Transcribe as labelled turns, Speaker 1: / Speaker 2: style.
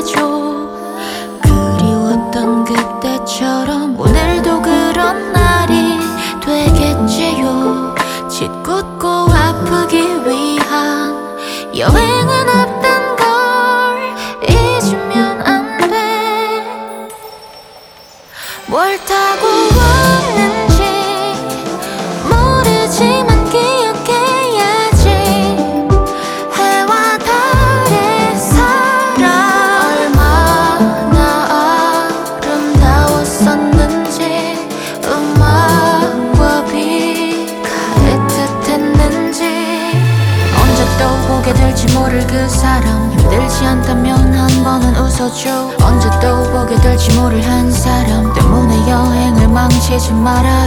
Speaker 1: 해줘. 그리웠던 그때처럼 오늘도 그런 날이 되겠지요. 짓궂고 아프기 위한 여행은 없단 걸 잊으면 안 돼. 뭘 타고 왔는지 모르지만 기억해야지. 해와 달의 사랑 얼마나 아름다웠었는지, 음악과 비가 애틋했는지. 언제 또 보게 될지 모를 그 사람, 힘들지 않다면 한 번은 웃어줘. 언제 또 보게 될지 모를 한 사람 때문에 여행을 망치지 마라.